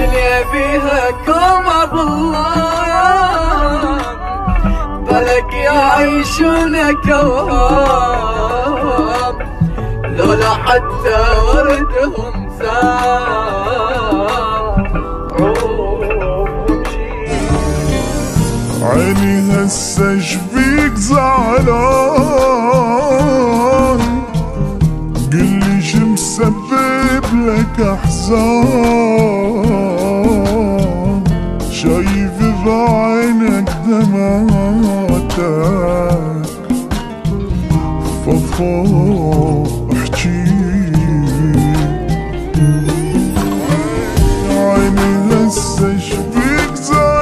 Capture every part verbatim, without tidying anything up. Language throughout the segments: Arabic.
دنيا بيها كوم الظلام، بلك يعيشون كوام، لولا حتى وردهم سام. عيني هسه شبيك زعلان، قلي شمسبب لك احزان، شايف بعينك دمعتك، فضفض احجي. عيني هسه شبيك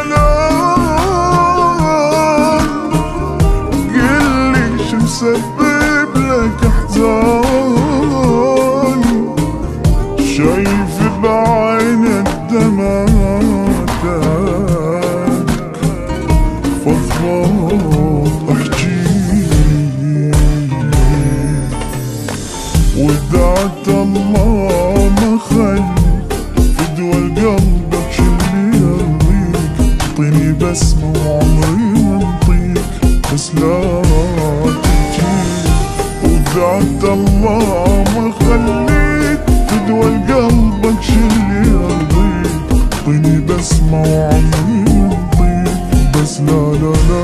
زعلان، قلي شمسبب لك احزان، شايف بعينك دمعتك، فضفض احجي. ودعت الله ما خلي فدوى قلبك شلي يرضيك، اعطيني بسمة وعمري منطيك بس لا تجيك. ودعت الله ما خليك فدوى قلبك شلي يرضيك، اعطيني بسمة وعمري منطيك بس لا لا لا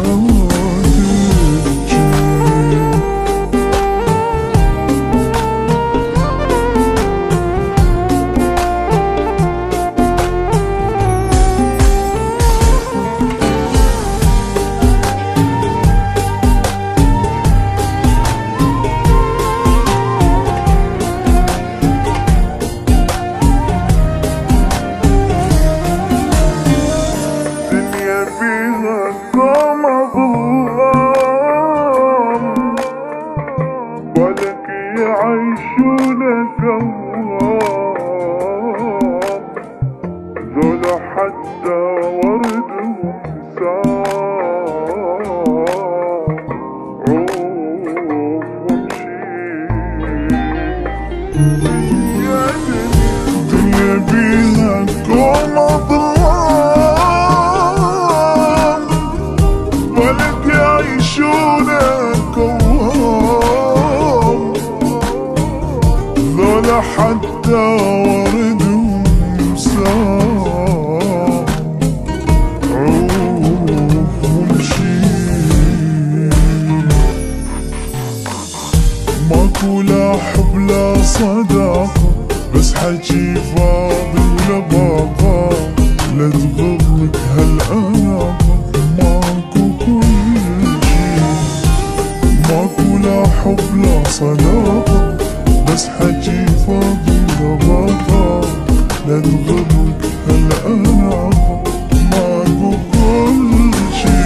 يعيشون كوام، ذولا حتى وردهم سام. عوف وامشي، الدنيا بيها كوم ظلام، ولك يعيشون كوام، ذولا حتى وردهم سام. عوف وامشي، ماكو لا حب لا صداقة، بس حكي فاضي ولا باقة، لا تغرك هالأناقة، ماكو كل شي. ماكو لا حب لا صداقة، بس حكي فاضي لباقة، لا تغرك هالأناقة، ماكو كل شي.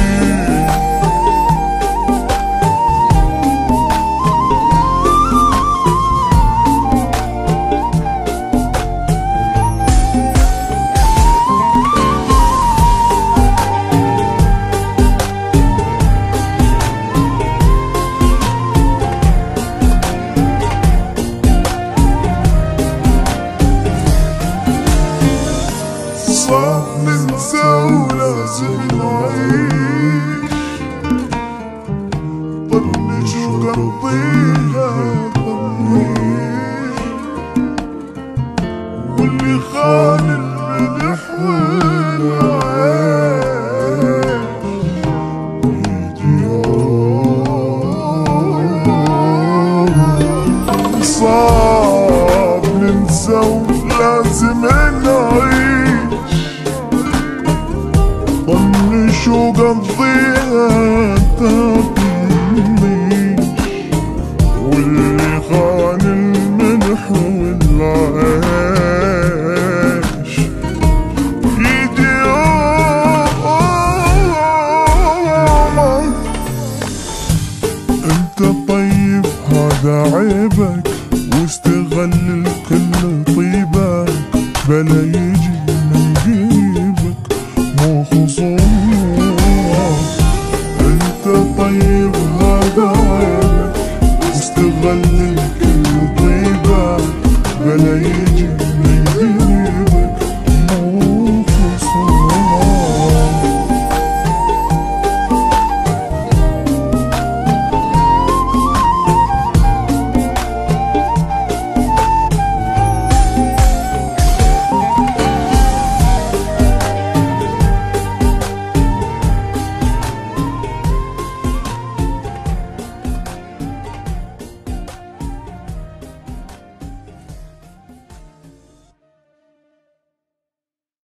صعب ننسى ولازم نعيش، طنش وقضيها طنش، واللي خان الملح والعيش. صعب ننسى ولازم نعيش، طنش وقضيها تطنش، واللي خان الملح والعيش يجي يومك. انت طيب هذا عيبك، واستغل الكل طيبك، بلا يجي